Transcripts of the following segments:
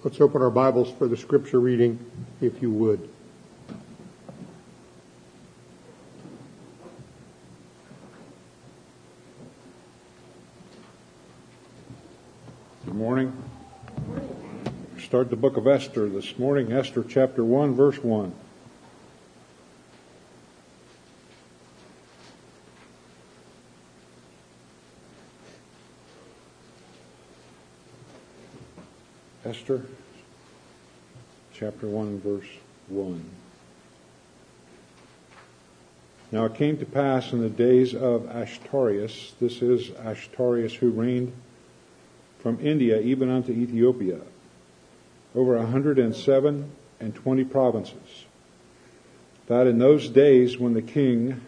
Let's open our Bibles for the scripture reading, if you would. Good morning. Start the book of Esther this morning, Esther chapter 1, verse 1. Esther chapter 1, verse 1. Now it came to pass in the days of Ashtarius, this is Ashtarius who reigned from India even unto Ethiopia, over 127 provinces, that in those days when the king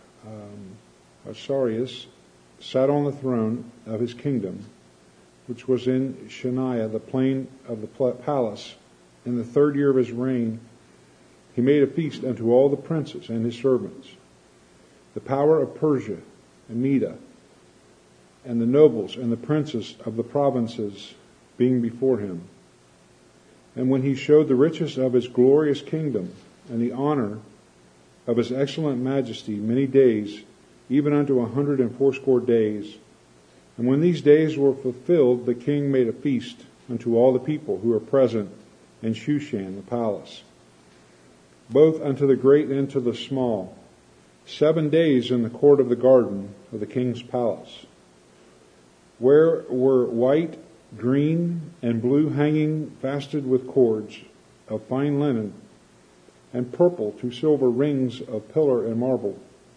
Ashtarius sat on the throne of his kingdom, which was in Shania, the plain of the palace, in the 3rd year of his reign, he made a feast unto all the princes and his servants, the power of Persia and Media, and the nobles and the princes of the provinces being before him. And when he showed the riches of his glorious kingdom and the honor of his excellent majesty many days, even unto 180 days, and when these days were fulfilled, the king made a feast unto all the people who were present in Shushan, the palace, both unto the great and to the small, 7 days in the court of the garden of the king's palace, where were white, green, and blue hanging fastened with cords of fine linen, and purple 2 silver rings of pillar and marble.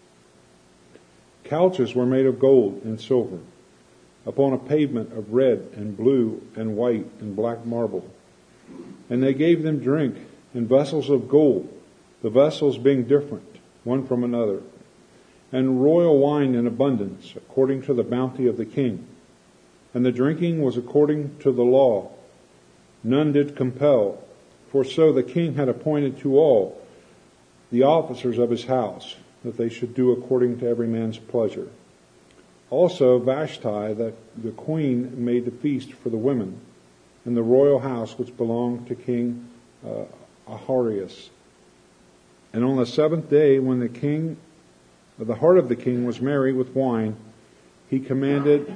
Couches were made of gold and silver, upon a pavement of red and blue and white and black marble. And they gave them drink in vessels of gold, the vessels being different, one from another, and royal wine in abundance, according to the bounty of the king. And the drinking was according to the law. None did compel, for so the king had appointed to all the officers of his house, that they should do according to every man's pleasure. Also Vashti, the queen, made the feast for the women in the royal house which belonged to King Ahasuerus. And on the 7th day, when the heart of the king was merry with wine, he commanded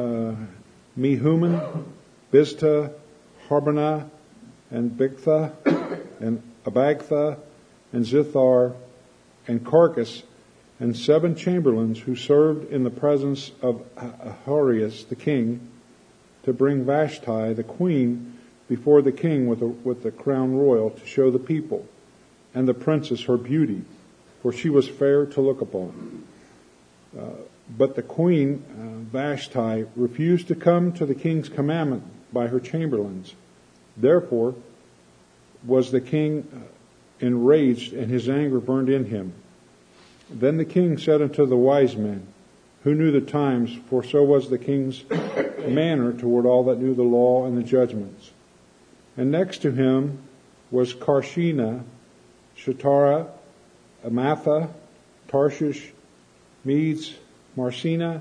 Mehuman, Biztha, Harbonah, and Bigtha, and Abagtha, and Zithar, and Carcass, and 7 chamberlains who served in the presence of Ahasuerus the king, to bring Vashti the queen before the king with the crown royal, to show the people and the princess her beauty, for she was fair to look upon. But the queen Vashti refused to come to the king's commandment by her chamberlains. Therefore was the king enraged, and his anger burned in him. Then the king said unto the wise men, who knew the times, for so was the king's manner toward all that knew the law and the judgments. And next to him was Karshena, Shatara, Amatha, Tarshish, Medes, Marsina,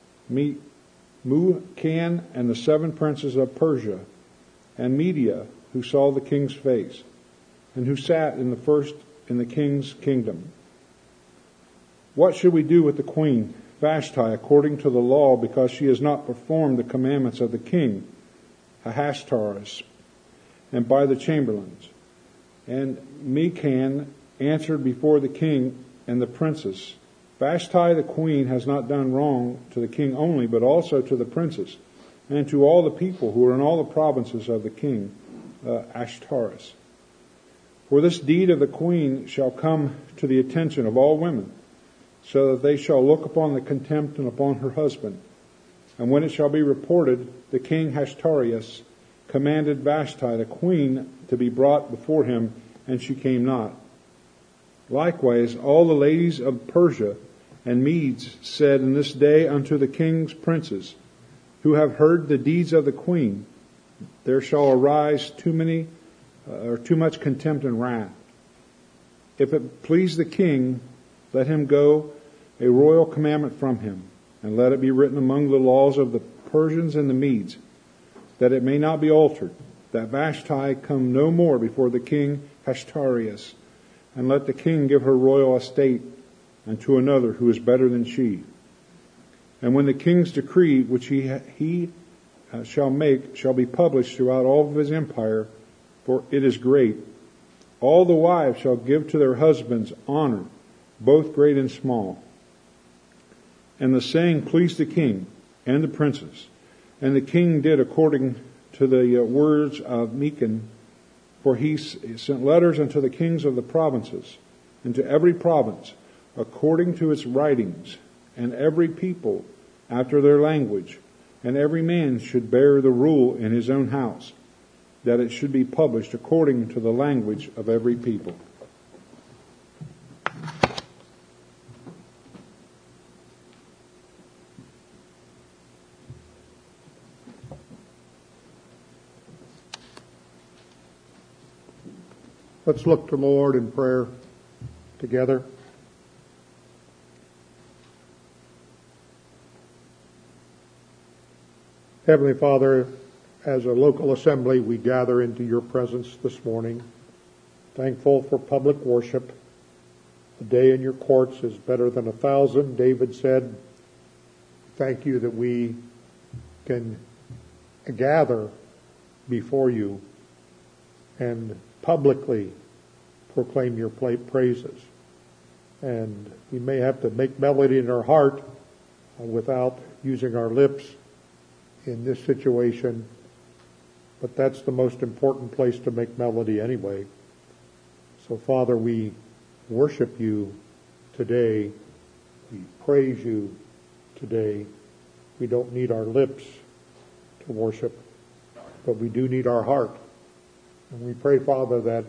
Mucan, and the 7 princes of Persia, and Media, who saw the king's face, and who sat in the king's kingdom. What should we do with the queen Vashti according to the law, because she has not performed the commandments of the king Ahasuerus, and by the chamberlains? And Mecan answered before the king and the princes, Vashti the queen has not done wrong to the king only, but also to the princes, and to all the people who are in all the provinces of the king Ahasuerus. For this deed of the queen shall come to the attention of all women, so that they shall look upon the contempt and upon her husband. And when it shall be reported, the king Ahasuerus commanded Vashti the queen to be brought before him, and she came not. Likewise all the ladies of Persia and Medes said in this day unto the king's princes, who have heard the deeds of the queen, there shall arise too much contempt and wrath. If it please the king, let him go a royal commandment from him, and let it be written among the laws of the Persians and the Medes, that it may not be altered, that Vashti come no more before the king Ahasuerus, and let the king give her royal estate unto another who is better than she. And when the king's decree which he shall make shall be published throughout all of his empire, for it is great, all the wives shall give to their husbands honor, both great and small. And the saying pleased the king and the princes. And the king did according to the words of Mecan, for he sent letters unto the kings of the provinces, and to every province according to its writings, and every people after their language, and every man should bear the rule in his own house, that it should be published according to the language of every people. Let's look to the Lord in prayer together. Heavenly Father, as a local assembly, we gather into your presence this morning, thankful for public worship. A day in your courts is better than 1,000. David said, thank you that we can gather before you and publicly proclaim your praises. And we may have to make melody in our heart without using our lips in this situation, but that's the most important place to make melody anyway. So Father, we worship you today. We praise you today. We don't need our lips to worship, but we do need our heart. And we pray, Father, that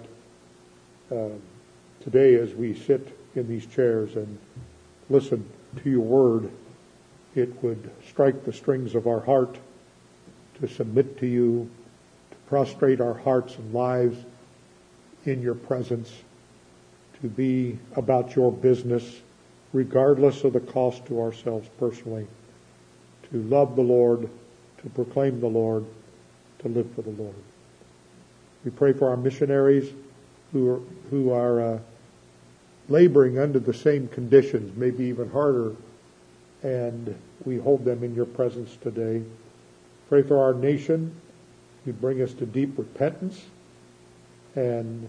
today as we sit in these chairs and listen to your word, it would strike the strings of our heart to submit to you, to prostrate our hearts and lives in your presence, to be about your business, regardless of the cost to ourselves personally, to love the Lord, to proclaim the Lord, to live for the Lord. We pray for our missionaries who are laboring under the same conditions, maybe even harder, and we hold them in your presence today. Pray for our nation. You bring us to deep repentance, and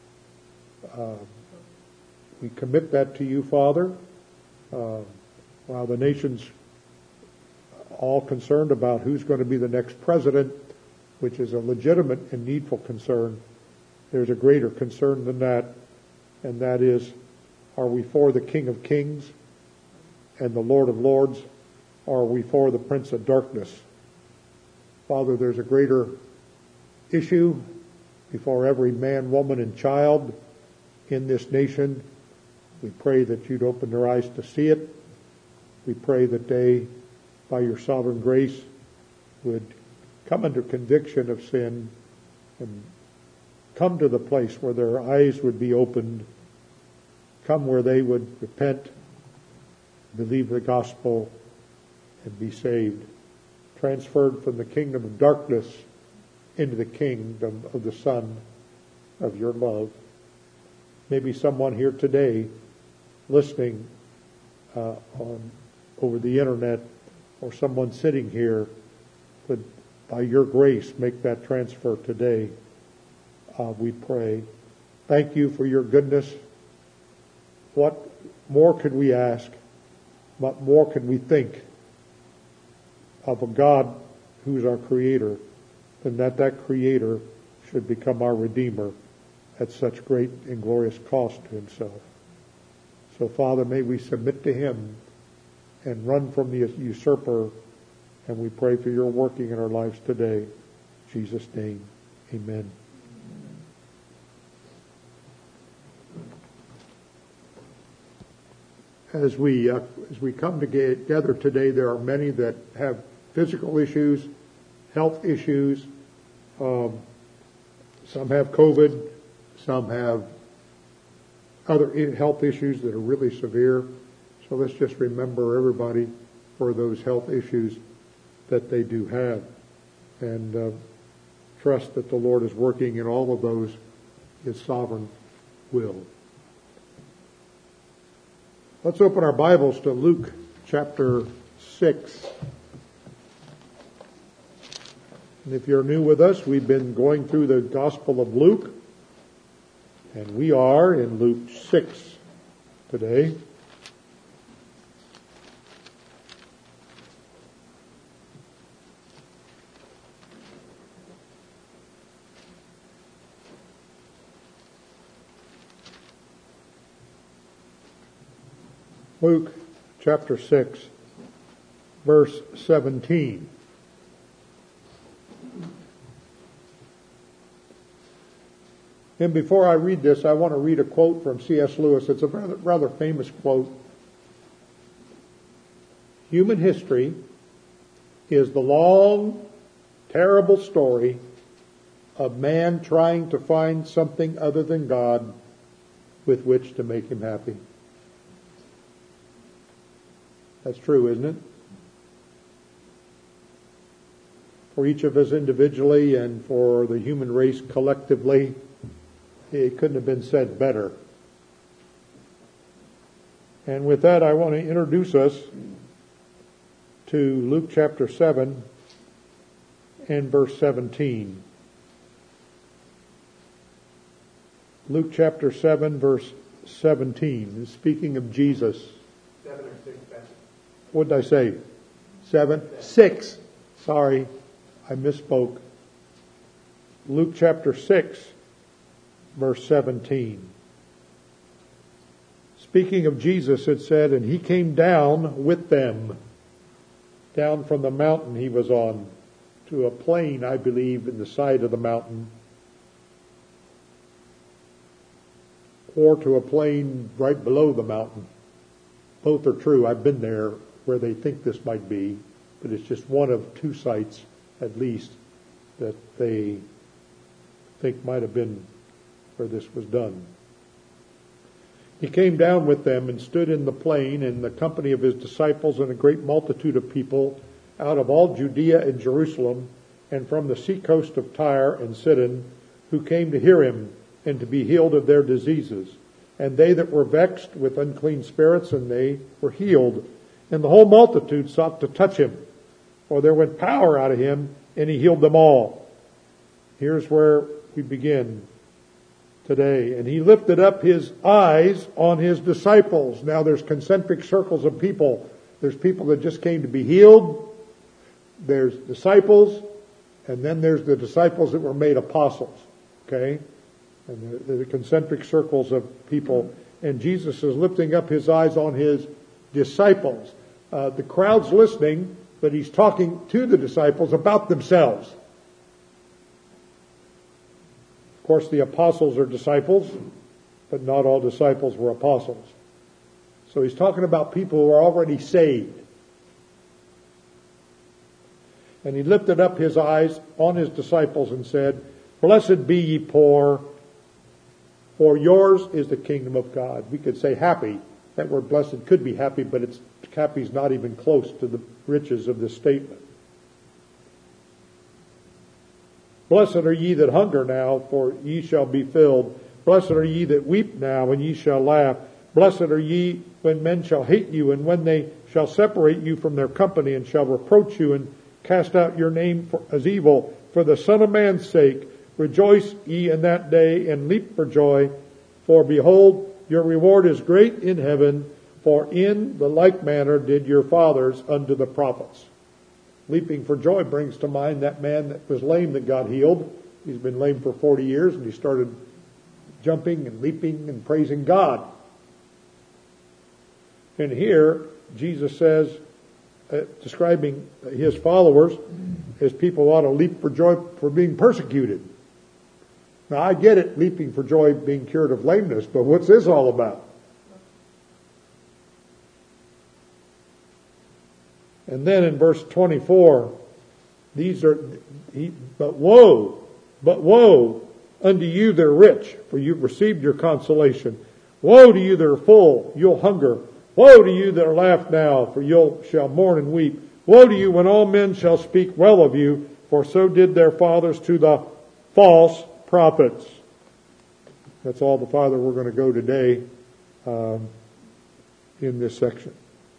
we commit that to you, Father. While the nation's all concerned about who's going to be the next president, which is a legitimate and needful concern, there's a greater concern than that, and that is, are we for the King of Kings and the Lord of Lords, or are we for the Prince of Darkness? Father, there's a greater issue before every man, woman, and child in this nation. We pray that you'd open their eyes to see it. We pray that they, by your sovereign grace, would come under conviction of sin and come to the place where their eyes would be opened, come where they would repent, believe the gospel, and be saved, transferred from the kingdom of darkness into the kingdom of the Son of your love. Maybe someone here today listening over the internet, or someone sitting here would, by your grace, make that transfer today. We pray. Thank you for your goodness. What more could we ask? What more could we think of a God who's our Creator, than that Creator should become our Redeemer at such great and glorious cost to himself. So, Father, may we submit to him and run from the usurper, and we pray for your working in our lives today. In Jesus' name, amen. As we come together today, there are many that have physical issues, health issues. Some have COVID. Some have other health issues that are really severe. So let's just remember everybody for those health issues that they do have. And trust that the Lord is working in all of those His sovereign will. Let's open our Bibles to Luke chapter 6. And if you're new with us, we've been going through the Gospel of Luke, and we are in Luke 6 today. Luke chapter 6, verse 17. And before I read this, I want to read a quote from C.S. Lewis. It's a rather famous quote. Human history is the long, terrible story of man trying to find something other than God with which to make him happy. That's true, isn't it? For each of us individually and for the human race collectively, it couldn't have been said better. And with that, I want to introduce us to Luke chapter 7 and verse 17. Luke chapter 7, verse 17 is speaking of Jesus. 7 or 6, Pastor. What did I say? 7? 6. Sorry, I misspoke. Luke chapter 6, verse 17. Speaking of Jesus, it said, and he came down with them, down from the mountain he was on, to a plain, I believe, in the side of the mountain, or to a plain right below the mountain. Both are true. I've been there where they think this might be, but it's just one of two sites, at least, that they think might have been where this was done. He came down with them and stood in the plain in the company of his disciples and a great multitude of people out of all Judea and Jerusalem and from the seacoast of Tyre and Sidon, who came to hear him and to be healed of their diseases. And they that were vexed with unclean spirits, and they were healed. And the whole multitude sought to touch him, for there went power out of him, and he healed them all. Here's where we begin today. And he lifted up his eyes on his disciples. Now there's concentric circles of people. There's people that just came to be healed. There's disciples. And then there's the disciples that were made apostles. Okay? And the concentric circles of people. And Jesus is lifting up his eyes on his disciples. The crowd's listening, but he's talking to the disciples about themselves. Of course, the apostles are disciples, but not all disciples were apostles. So he's talking about people who are already saved. And he lifted up his eyes on his disciples and said, Blessed be ye poor, for yours is the kingdom of God. We could say happy. That word blessed could be happy, but happy's not even close to the riches of this statement. Blessed are ye that hunger now, for ye shall be filled. Blessed are ye that weep now, and ye shall laugh. Blessed are ye when men shall hate you, and when they shall separate you from their company, and shall reproach you, and cast out your name as evil. For the Son of Man's sake, rejoice ye in that day, and leap for joy. For behold, your reward is great in heaven, for in the like manner did your fathers unto the prophets. Leaping for joy brings to mind that man that was lame that got healed. He's been lame for 40 years, and he started jumping and leaping and praising God. And here, Jesus says, describing his followers, as people ought to leap for joy for being persecuted. Now, I get it, leaping for joy being cured of lameness, but what's this all about? And then in verse 24, but woe unto you that are rich, for you've received your consolation. Woe to you that are full, you'll hunger. Woe to you that are laughed now, for you shall mourn and weep. Woe to you when all men shall speak well of you, for so did their fathers to the false prophets. That's all the farther we're going to go today in this section.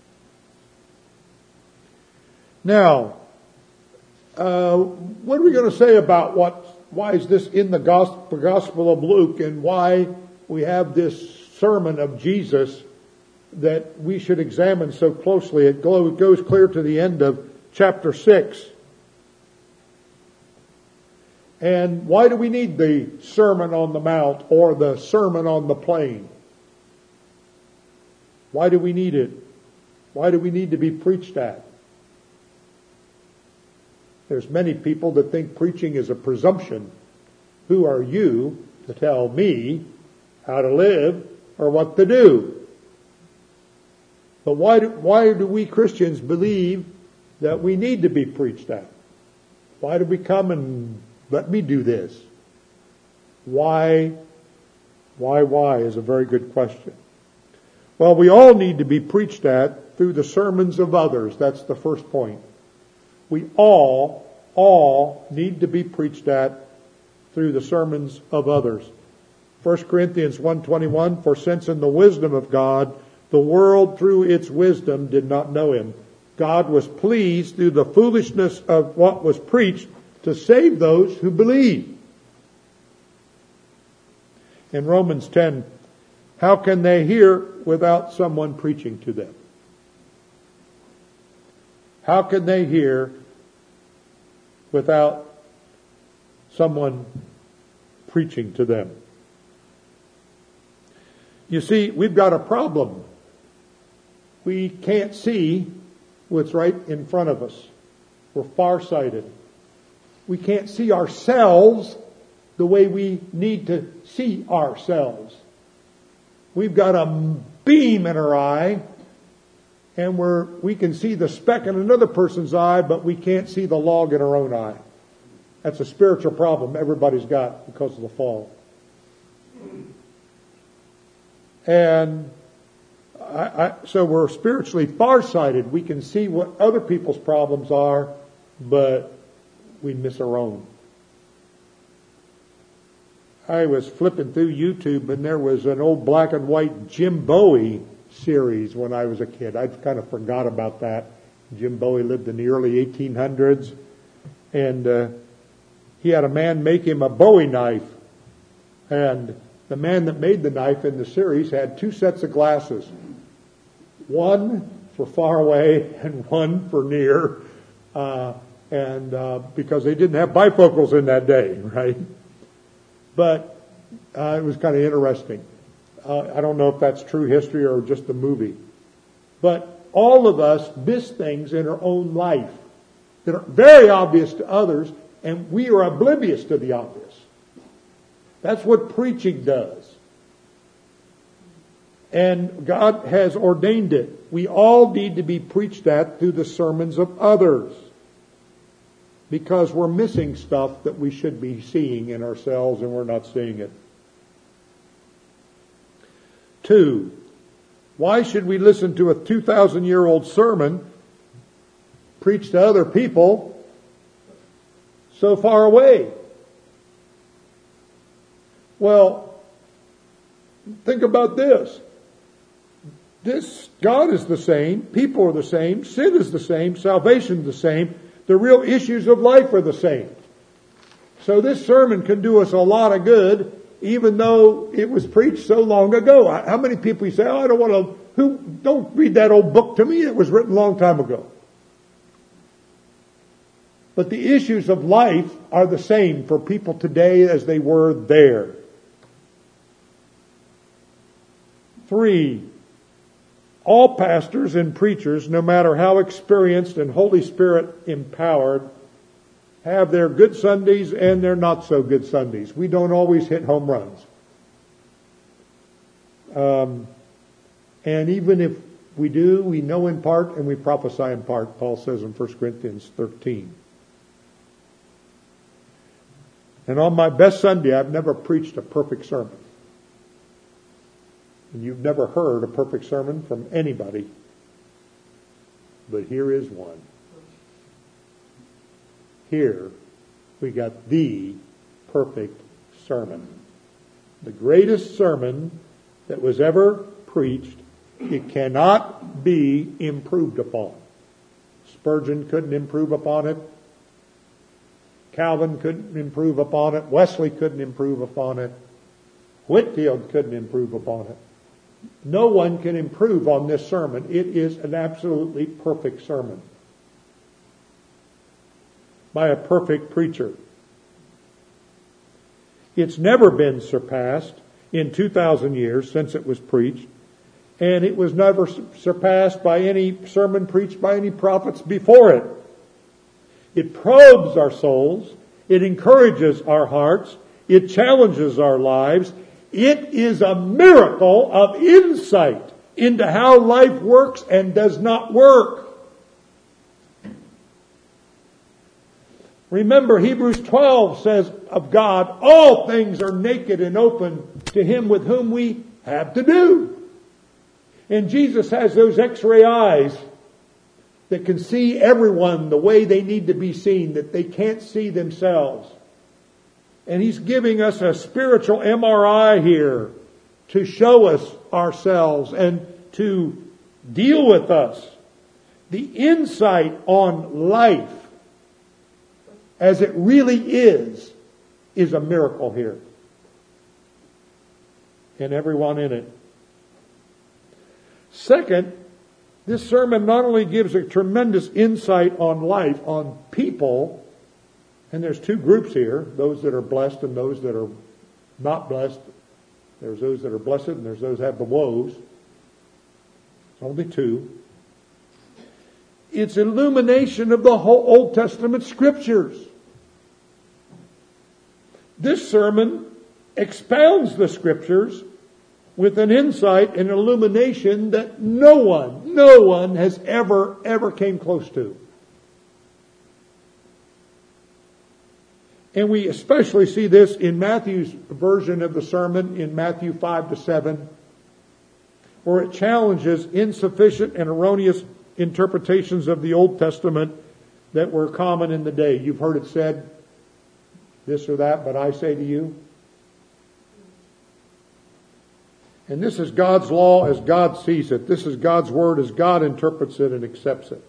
Now, what are we going to say about why is this in the Gospel of Luke, and why we have this sermon of Jesus that we should examine so closely? It goes clear to the end of chapter 6. And why do we need the Sermon on the Mount or the Sermon on the Plain? Why do we need it? Why do we need to be preached at? There's many people that think preaching is a presumption. Who are you to tell me how to live or what to do? But why do we Christians believe that we need to be preached at? Why do we come and let me do this? Why is a very good question. Well, we all need to be preached at through the sermons of others. That's the first point. We all need to be preached at through the sermons of others. 1 Corinthians 1:21, for since in the wisdom of God, the world through its wisdom did not know him, God was pleased through the foolishness of what was preached to save those who believe. In Romans 10, how can they hear without someone preaching to them? How can they hear without someone preaching to them? You see, we've got a problem. We can't see what's right in front of us. We're farsighted. We can't see ourselves the way we need to see ourselves. We've got a beam in our eye, and we can see the speck in another person's eye, but we can't see the log in our own eye. That's a spiritual problem everybody's got because of the fall. And so we're spiritually farsighted. We can see what other people's problems are, but we miss our own. I was flipping through YouTube, and there was an old black and white Jim Bowie series when I was a kid. I'd kind of forgot about that. Jim Bowie lived in the early 1800s, and he had a man make him a Bowie knife. And the man that made the knife in the series had two sets of glasses. One for far away and one for near. Because they didn't have bifocals in that day, right? But it was kind of interesting. I don't know if that's true history or just a movie. But all of us miss things in our own life that are very obvious to others, and we are oblivious to the obvious. That's what preaching does. And God has ordained it. We all need to be preached at through the sermons of others, because we're missing stuff that we should be seeing in ourselves, and we're not seeing it. 2, why should we listen to a 2,000-year-old sermon preached to other people so far away? Well, think about this. God is the same, people are the same, sin is the same, salvation is the same. The real issues of life are the same. So this sermon can do us a lot of good, even though it was preached so long ago. How many people you say, I don't want to, don't read that old book to me, it was written a long time ago. But the issues of life are the same for people today as they were there. 3, all pastors and preachers, no matter how experienced and Holy Spirit empowered, have their good Sundays and their not so good Sundays. We don't always hit home runs. And even if we do, we know in part and we prophesy in part, Paul says in 1 Corinthians 13. And on my best Sunday, I've never preached a perfect sermon. And you've never heard a perfect sermon from anybody. But here is one. Here we got the perfect sermon. The greatest sermon that was ever preached. It cannot be improved upon. Spurgeon couldn't improve upon it. Calvin couldn't improve upon it. Wesley couldn't improve upon it. Whitefield couldn't improve upon it. No one can improve on this sermon. It is an absolutely perfect sermon by a perfect preacher. It's never been surpassed in 2,000 years since it was preached, and it was never surpassed by any sermon preached by any prophets before it. It probes our souls. It encourages our hearts. It challenges our lives. It is a miracle of insight into how life works and does not work. Remember, Hebrews 12 says of God, all things are naked and open to Him with whom we have to do. And Jesus has those X-ray eyes that can see everyone the way they need to be seen, that they can't see themselves. And He's giving us a spiritual MRI here to show us ourselves and to deal with us. The insight on life as it really is a miracle here. And everyone in it. Second, this sermon not only gives a tremendous insight on life, on people, and there's two groups here, those that are blessed and those that are not blessed. There's those that are blessed and there's those that have the woes. Only two. It's illumination of the whole Old Testament Scriptures. This sermon expounds the Scriptures with an insight and illumination that no one has ever came close to. And we especially see this in Matthew's version of the sermon in Matthew 5-7, where it challenges insufficient and erroneous interpretations of the Old Testament that were common in the day. You've heard it said, this or that, but I say to you. And this is God's law as God sees it. This is God's word as God interprets it and accepts it.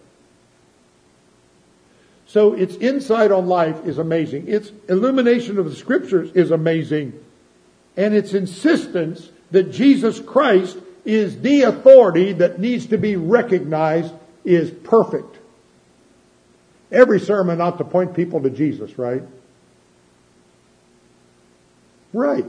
So its insight on life is amazing. Its illumination of the Scriptures is amazing. And its insistence that Jesus Christ is the authority that needs to be recognized is perfect. Every sermon ought to point people to Jesus, right? Right.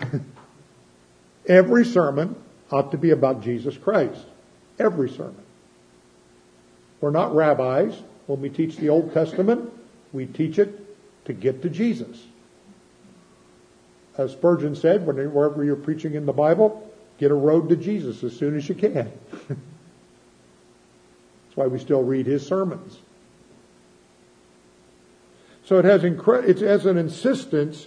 Every sermon ought to be about Jesus Christ. Every sermon. We're not rabbis. When we teach the Old Testament, we teach it to get to Jesus. As Spurgeon said, wherever you're preaching in the Bible, get a road to Jesus as soon as you can. That's why we still read his sermons. So it has an insistence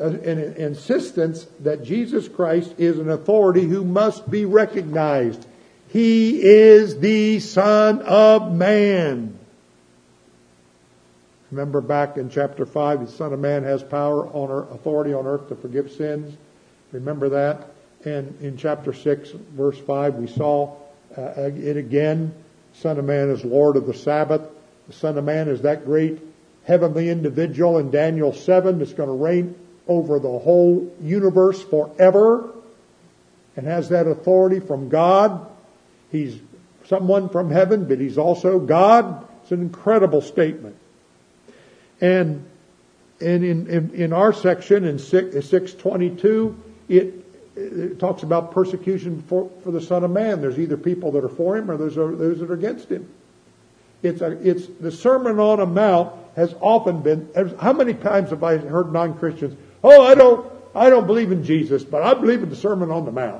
that Jesus Christ is an authority who must be recognized. He is the Son of Man. Remember back in chapter 5, the Son of Man has authority on earth to forgive sins. Remember that? And in chapter 6, verse 5, we saw it again. Son of Man is Lord of the Sabbath. The Son of Man is that great heavenly individual in Daniel 7 that's going to reign over the whole universe forever and has that authority from God. He's someone from heaven, but he's also God. It's an incredible statement. And in our section in 6:22, it talks about persecution for the Son of Man. There's either people that are for him or there's those that are against him. It's the Sermon on the Mount has often been. How many times have I heard non-Christians? Oh, I don't believe in Jesus, but I believe in the Sermon on the Mount.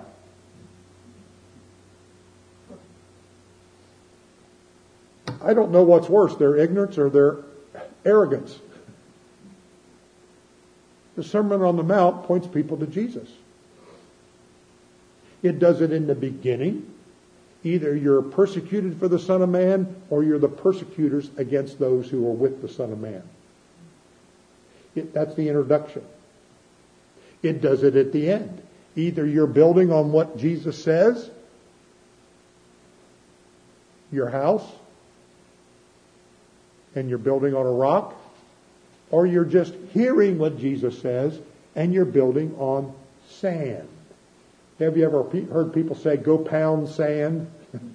I don't know what's worse, their ignorance or their arrogance. The Sermon on the Mount points people to Jesus. It does it in the beginning. Either you're persecuted for the Son of Man or you're the persecutors against those who are with the Son of Man. That's the introduction. it does it at the end. Either you're building on what Jesus says, your house, and you're building on a rock, or you're just hearing what Jesus says and you're building on sand. Have you ever heard people say, go pound sand?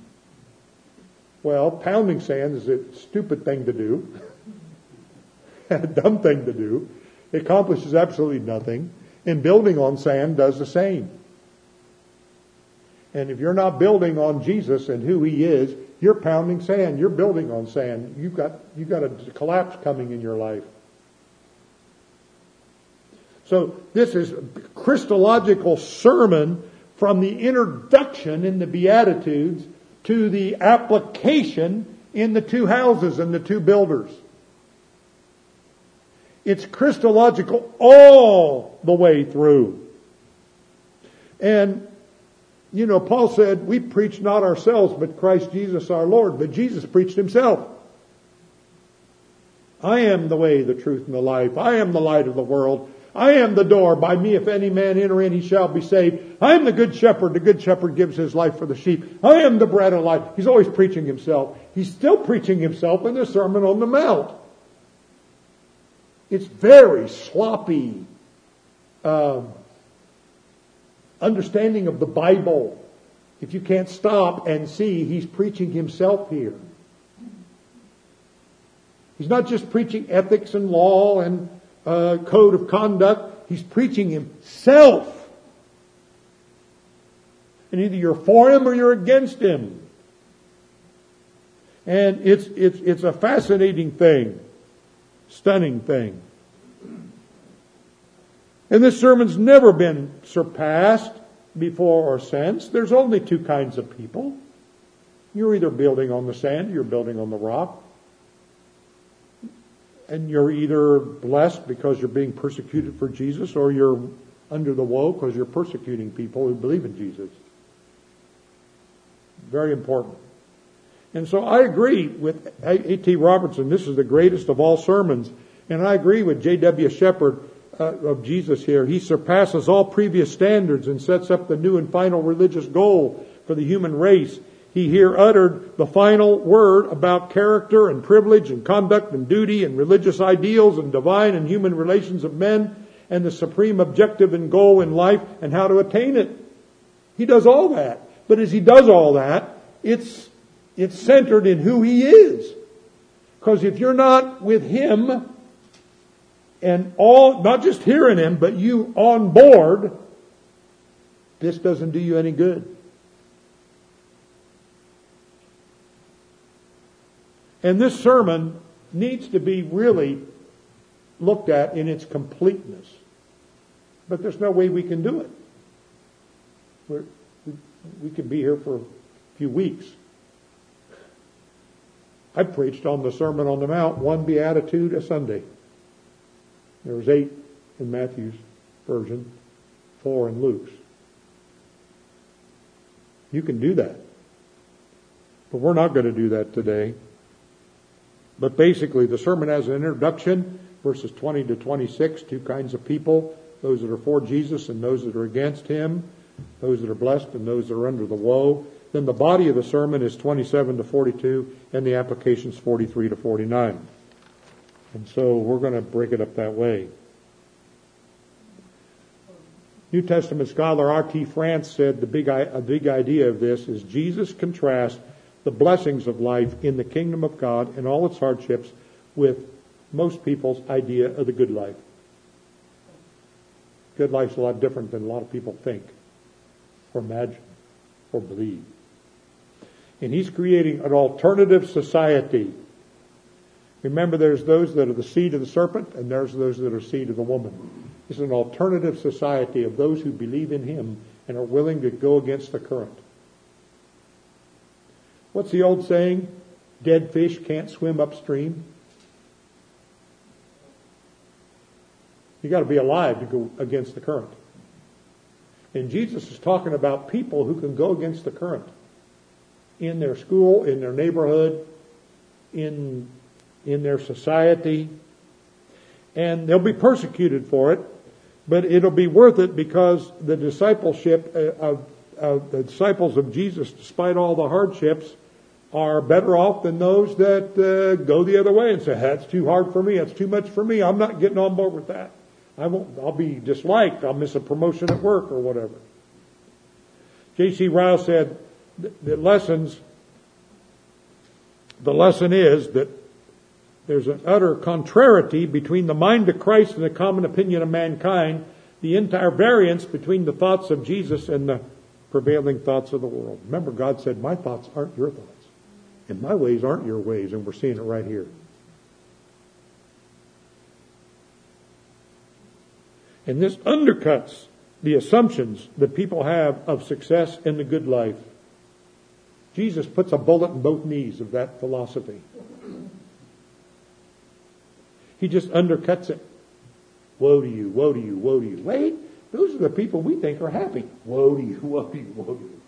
Well, pounding sand is a stupid thing to do, a dumb thing to do. It accomplishes absolutely nothing. And building on sand does the same. And if you're not building on Jesus and who He is, you're pounding sand. You're building on sand. You've got a collapse coming in your life. So this is a Christological sermon from the introduction in the Beatitudes to the application in the two houses and the two builders. It's Christological all the way through. And, you know, Paul said, we preach not ourselves, but Christ Jesus our Lord. But Jesus preached Himself. I am the way, the truth, and the life. I am the light of the world. I am the door. By me, if any man enter in, he shall be saved. I am the good shepherd. The good shepherd gives his life for the sheep. I am the bread of life. He's always preaching Himself. He's still preaching Himself in the Sermon on the Mount. It's very sloppy understanding of the Bible. If you can't stop and see, He's preaching Himself here. He's not just preaching ethics and law and code of conduct. He's preaching Himself. And either you're for Him or you're against Him. And it's a fascinating thing. Stunning thing. And this sermon's never been surpassed before or since. There's only two kinds of people. You're either building on the sand or you're building on the rock. And you're either blessed because you're being persecuted for Jesus, or you're under the woe because you're persecuting people who believe in Jesus. Very important. And so I agree with A.T. Robertson. This is the greatest of all sermons. And I agree with J.W. Shepherd of Jesus here. He surpasses all previous standards and sets up the new and final religious goal for the human race. He here uttered the final word about character and privilege and conduct and duty and religious ideals and divine and human relations of men and the supreme objective and goal in life and how to attain it. He does all that. But as He does all that, it's centered in who He is. Because if you're not with Him and all, not just hearing Him, but you on board, this doesn't do you any good. And this sermon needs to be really looked at in its completeness. But there's no way we can do it. We could be here for a few weeks. I preached on the Sermon on the Mount, one beatitude a Sunday. There was 8 in Matthew's version, 4 in Luke's. You can do that. But we're not going to do that today. But basically, the sermon has an introduction, verses 20 to 26, two kinds of people, those that are for Jesus and those that are against Him, those that are blessed and those that are under the woe. Then the body of the sermon is 27 to 42, and the applications 43 to 49. And so we're going to break it up that way. New Testament scholar R.T. France said a big idea of this is Jesus contrasts the blessings of life in the kingdom of God and all its hardships with most people's idea of the good life. Good life's a lot different than a lot of people think or imagine or believe. And he's creating an alternative society. Remember, there's those that are the seed of the serpent and there's those that are seed of the woman. It's an alternative society of those who believe in Him and are willing to go against the current. What's the old saying? Dead fish can't swim upstream. You got to be alive to go against the current. And Jesus is talking about people who can go against the current in their school, in their neighborhood, in their society, and they'll be persecuted for it. But it'll be worth it because the discipleship of the disciples of Jesus, despite all the hardships, are better off than those that go the other way and say, that's too hard for me, that's too much for me, I'm not getting on board with that. I'll be disliked, I'll miss a promotion at work or whatever. J.C. Ryle said that the lesson is that there's an utter contrariety between the mind of Christ and the common opinion of mankind, the entire variance between the thoughts of Jesus and the prevailing thoughts of the world. Remember, God said, my thoughts aren't your thoughts, and my ways aren't your ways, and we're seeing it right here. And this undercuts the assumptions that people have of success in the good life. Jesus puts a bullet in both knees of that philosophy. He just undercuts it. Woe to you, woe to you, woe to you. Wait, those are the people we think are happy. Woe to you, woe to you, woe to you.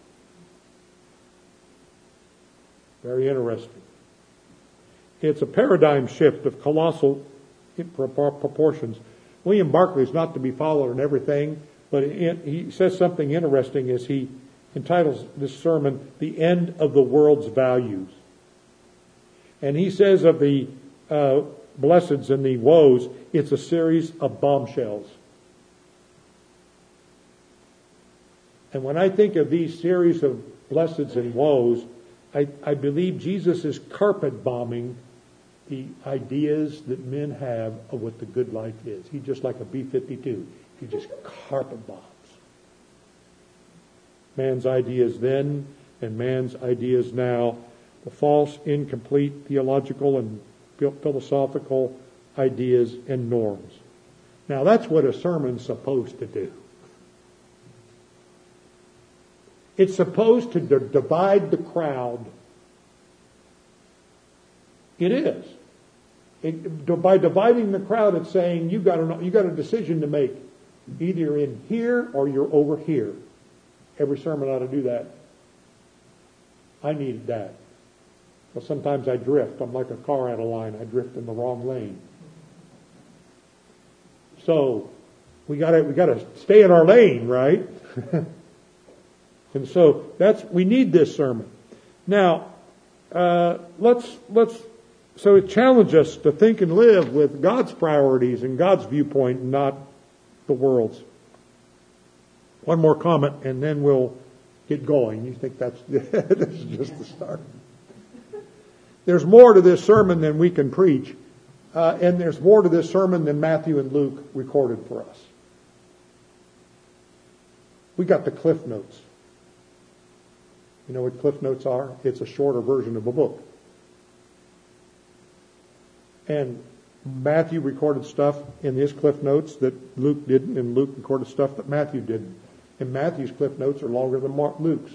Very interesting. It's a paradigm shift of colossal proportions. William Barclay is not to be followed in everything, but he says something interesting as he entitles this sermon, The End of the World's Values. And he says of the blesseds and the woes, it's a series of bombshells. And when I think of these series of blesseds and woes, I believe Jesus is carpet bombing the ideas that men have of what the good life is. He's just like a B-52. He just carpet bombs man's ideas then and man's ideas now, the false, incomplete theological and philosophical ideas and norms. Now that's what a sermon's supposed to do. It's supposed to divide the crowd. It is. By dividing the crowd, it's saying you got a decision to make. Either you're in here or you're over here. Every sermon ought to do that. I needed that. Well, sometimes I drift. I'm like a car out of line. I drift in the wrong lane. So we gotta stay in our lane, right? And so we need this sermon. Now, so it challenges us to think and live with God's priorities and God's viewpoint, and not the world's. One more comment, and then we'll get going. You think this is just the start? There's more to this sermon than we can preach, and there's more to this sermon than Matthew and Luke recorded for us. We got the Cliff Notes. You know what Cliff Notes are? It's a shorter version of a book. And Matthew recorded stuff in his Cliff Notes that Luke didn't, and Luke recorded stuff that Matthew didn't. And Matthew's Cliff Notes are longer than Luke's.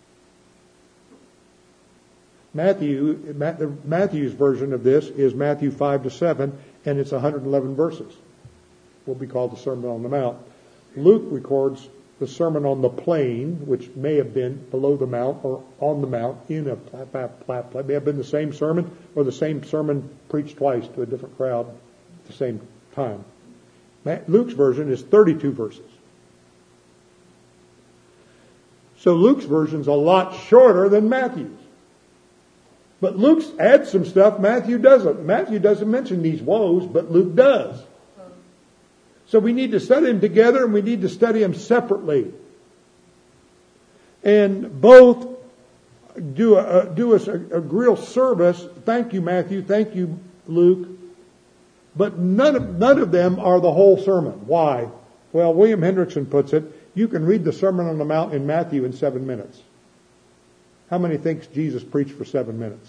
Matthew's version of this is Matthew 5-7, and it's 111 verses. Will be called the Sermon on the Mount. Luke records the Sermon on the Plain, which may have been below the mount or on the mount in a may have been the same sermon, or the same sermon preached twice to a different crowd at the same time. Luke's version is 32 verses. So Luke's version's a lot shorter than Matthew's. But Luke's adds some stuff Matthew doesn't. Matthew doesn't mention these woes, but Luke does. So we need to study them together, and we need to study them separately. And both do us a real service. Thank you, Matthew. Thank you, Luke. But none of them are the whole sermon. Why? Well, William Hendrickson puts it, you can read the Sermon on the Mount in Matthew in 7 minutes. How many thinks Jesus preached for 7 minutes?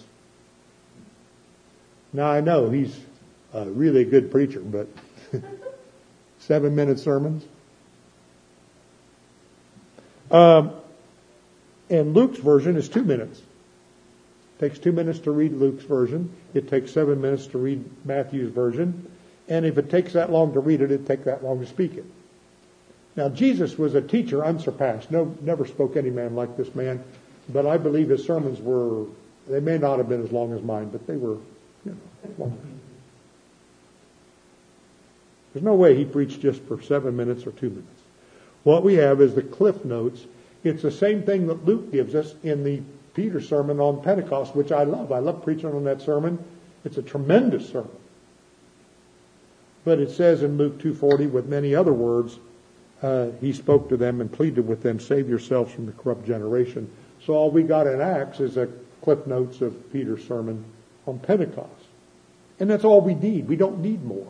Now, I know he's a really good preacher, but 7-minute sermons? And Luke's version is 2 minutes. It takes 2 minutes to read Luke's version. It takes 7 minutes to read Matthew's version. And if it takes that long to read it, it'd take that long to speak it. Now, Jesus was a teacher unsurpassed. Never spoke any man like this man. But I believe his sermons they may not have been as long as mine, but they were, long. There's no way he preached just for 7 minutes or 2 minutes. What we have is the cliff notes. It's the same thing that Luke gives us in the Peter sermon on Pentecost, which I love. I love preaching on that sermon. It's a tremendous sermon. But it says in Luke 2:40, with many other words, he spoke to them and pleaded with them, save yourselves from the corrupt generation. So all we got in Acts is a cliff notes of Peter's sermon on Pentecost. And that's all we need. We don't need more.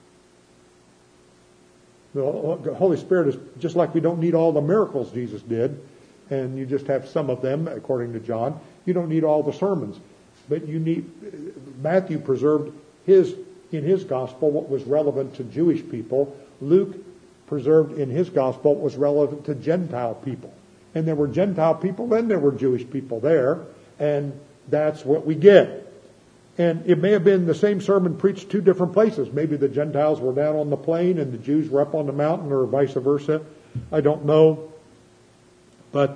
The Holy Spirit is just like we don't need all the miracles Jesus did, and you just have some of them, according to John. You don't need all the sermons. But you need, Matthew preserved in his gospel what was relevant to Jewish people. Luke preserved in his gospel what was relevant to Gentile people. And there were Gentile people and there were Jewish people there, and that's what we get. And it may have been the same sermon preached two different places. Maybe the Gentiles were down on the plain and the Jews were up on the mountain, or vice versa. I don't know. But,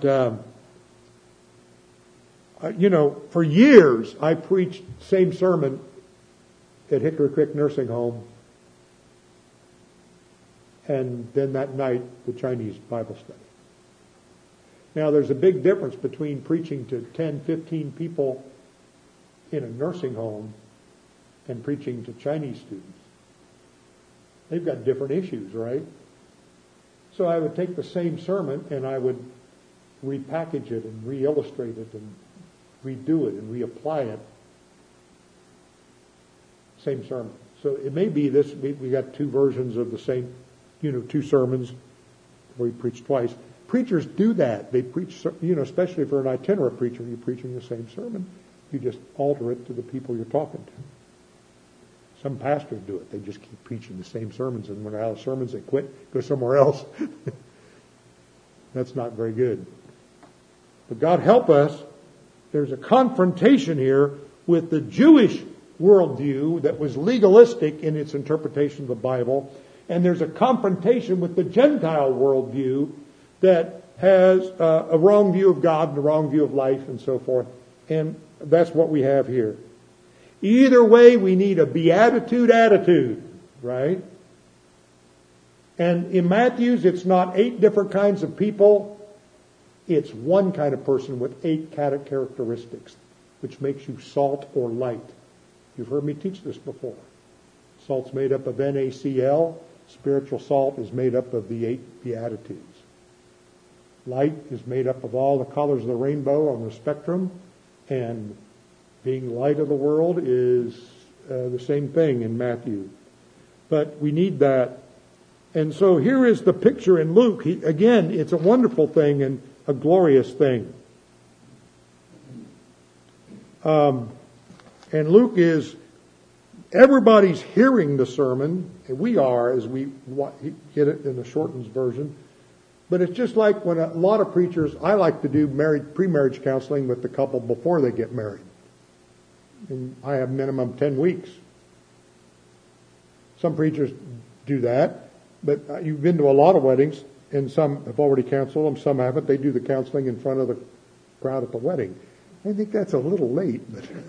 for years I preached the same sermon at Hickory Creek Nursing Home. And then that night, the Chinese Bible study. Now, there's a big difference between preaching to 10, 15 people in a nursing home and preaching to Chinese students. They've got different issues, right? So I would take the same sermon and I would repackage it and re-illustrate it and redo it and reapply it. Same sermon. So it may be this, we got two versions of the same, two sermons where we preach twice. Preachers do that. They preach, especially for an itinerant preacher, you're preaching the same sermon. You just alter it to the people you're talking to. Some pastors do it. They just keep preaching the same sermons, and when they're out of sermons, they quit, go somewhere else. That's not very good. But God help us. There's a confrontation here with the Jewish worldview that was legalistic in its interpretation of the Bible, and there's a confrontation with the Gentile worldview that has a wrong view of God and a wrong view of life and so forth. And that's what we have here. Either way, we need a beatitude attitude, right? And in Matthew's, it's not 8 different kinds of people. It's one kind of person with 8 characteristics, which makes you salt or light. You've heard me teach this before. Salt's made up of NaCl. Spiritual salt is made up of the 8 beatitudes. Light is made up of all the colors of the rainbow on the spectrum, and being light of the world is the same thing in Matthew. But we need that. And so here is the picture in Luke. Again, it's a wonderful thing and a glorious thing. And Luke is, everybody's hearing the sermon, and we are as we get it in the shortened version. But it's just like when a lot of preachers, I like to do pre-marriage counseling with the couple before they get married. And I have minimum 10 weeks. Some preachers do that, but you've been to a lot of weddings, and some have already counseled them, some haven't. They do the counseling in front of the crowd at the wedding. I think that's a little late,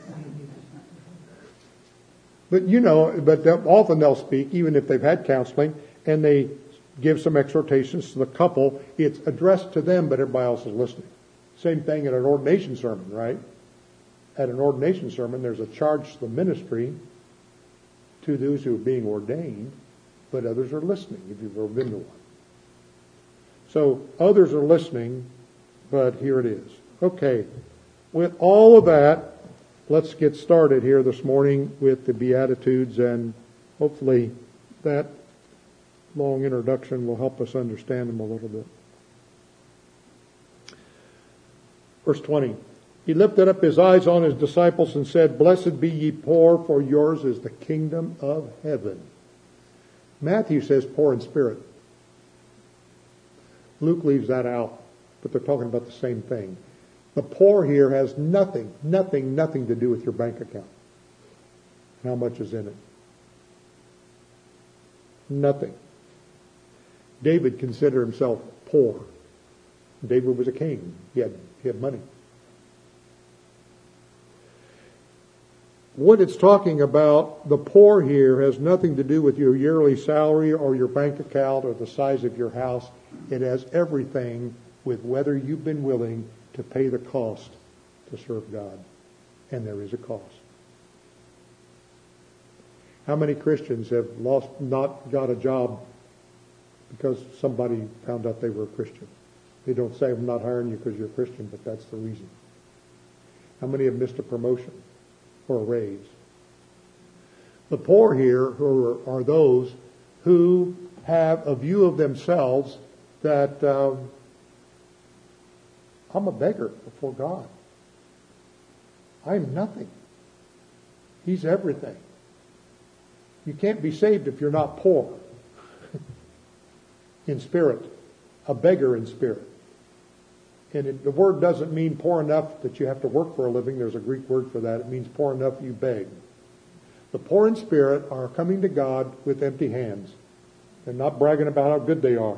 but often they'll speak, even if they've had counseling, and they give some exhortations to the couple. It's addressed to them, but everybody else is listening. Same thing at an ordination sermon, right? At an ordination sermon, there's a charge to the ministry to those who are being ordained, but others are listening, if you've ever been to one. So others are listening, but here it is. Okay, with all of that, let's get started here this morning with the Beatitudes, and hopefully that long introduction will help us understand them a little bit. Verse 20. He lifted up his eyes on his disciples and said, Blessed be ye poor, for yours is the kingdom of heaven. Matthew says poor in spirit. Luke leaves that out, but they're talking about the same thing. The poor here has nothing to do with your bank account. How much is in it? Nothing. David considered himself poor. David was a king. He had money. what it's talking about, the poor here, has nothing to do with your yearly salary or your bank account or the size of your house. It has everything with whether you've been willing to pay the cost to serve God. And there is a cost. How many Christians have not got a job because somebody found out they were a Christian? They don't say, I'm not hiring you because you're a Christian, but that's the reason. How many have missed a promotion or a raise? The poor here are those who have a view of themselves that I'm a beggar before God. I'm nothing. He's everything. You can't be saved if you're not poor in spirit, a beggar in spirit. And the word doesn't mean poor enough that you have to work for a living. There's a Greek word for that. It means poor enough you beg. The poor in spirit are coming to God with empty hands. They're not bragging about how good they are.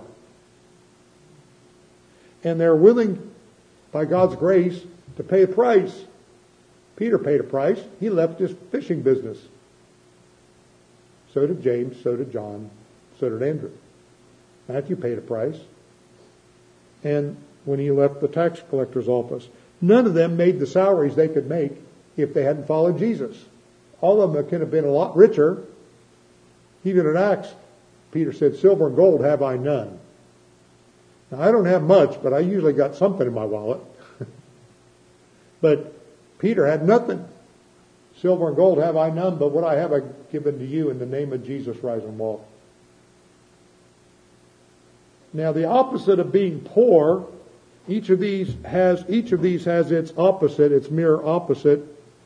And they're willing, by God's grace, to pay a price. Peter paid a price. He left his fishing business. So did James, so did John, so did Andrew. Matthew paid a price. And when he left the tax collector's office, none of them made the salaries they could make if they hadn't followed Jesus. All of them could have been a lot richer. Even in Acts, Peter said, silver and gold have I none. Now, I don't have much, but I usually got something in my wallet. But Peter had nothing. Silver and gold have I none, but what I have I given to you. In the name of Jesus, rise and walk. Now, the opposite of being poor, each of these has its opposite, its mirror opposite,